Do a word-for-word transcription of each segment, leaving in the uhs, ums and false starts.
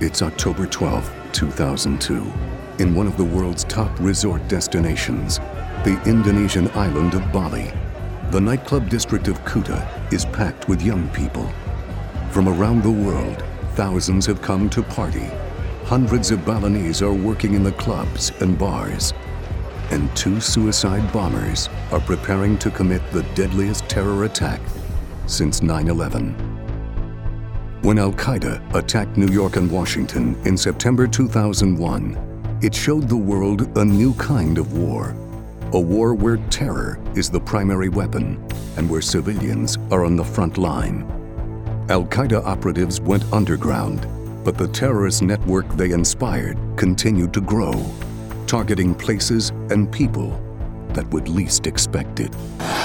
It's October twelfth, two thousand two. In one of the world's top resort destinations, the Indonesian island of Bali, the nightclub district of Kuta is packed with young people. From around the world, thousands have come to party. Hundreds of Balinese are working in the clubs and bars. And two suicide bombers are preparing to commit the deadliest terror attack since nine eleven. When Al-Qaeda attacked New York and Washington in September two thousand one, it showed the world a new kind of war. A war where terror is the primary weapon and where civilians are on the front line. Al-Qaeda operatives went underground, but the terrorist network they inspired continued to grow, targeting places and people that would least expect it.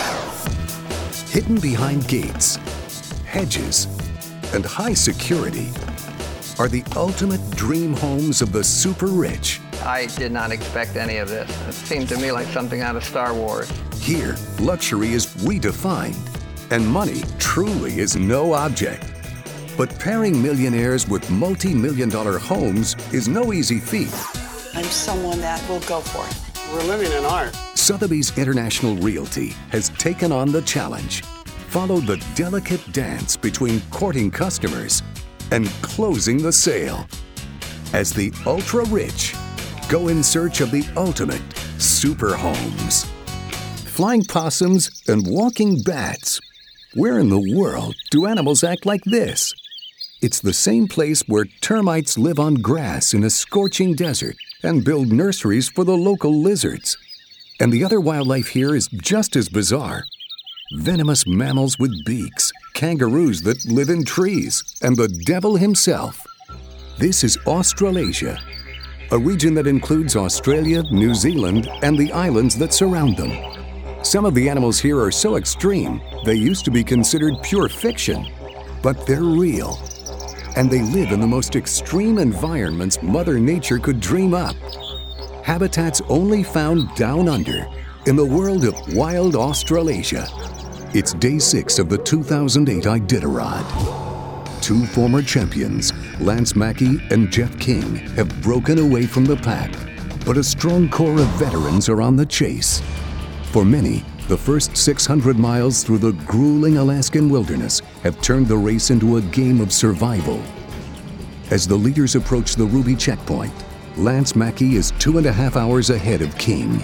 Hidden behind gates, hedges, and high security are the ultimate dream homes of the super rich. I did not expect any of this. It seemed to me like something out of Star Wars. Here, luxury is redefined, and money truly is no object. But pairing millionaires with multi-million dollar homes is no easy feat. I'm someone that will go for it. We're living in art. Sotheby's International Realty has taken on the challenge. Follow the delicate dance between courting customers and closing the sale as the ultra-rich go in search of the ultimate super homes. Flying possums and walking bats. Where in the world do animals act like this? It's the same place where termites live on grass in a scorching desert and build nurseries for the local lizards. And the other wildlife here is just as bizarre. Venomous mammals with beaks, kangaroos that live in trees, and the devil himself. This is Australasia, a region that includes Australia, New Zealand, and the islands that surround them. Some of the animals here are so extreme, they used to be considered pure fiction, but they're real. And they live in the most extreme environments Mother Nature could dream up. Habitats only found down under in the world of wild Australasia. It's day six of the two thousand eight Iditarod. Two former champions, Lance Mackey and Jeff King, have broken away from the pack, but a strong core of veterans are on the chase. For many, the first six hundred miles through the grueling Alaskan wilderness have turned the race into a game of survival. As the leaders approach the Ruby checkpoint, Lance Mackey is two and a half hours ahead of King.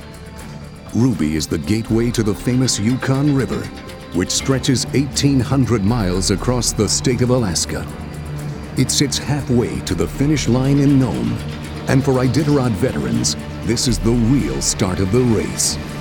Ruby is the gateway to the famous Yukon River, which stretches eighteen hundred miles across the state of Alaska. It sits halfway to the finish line in Nome, and for Iditarod veterans, this is the real start of the race.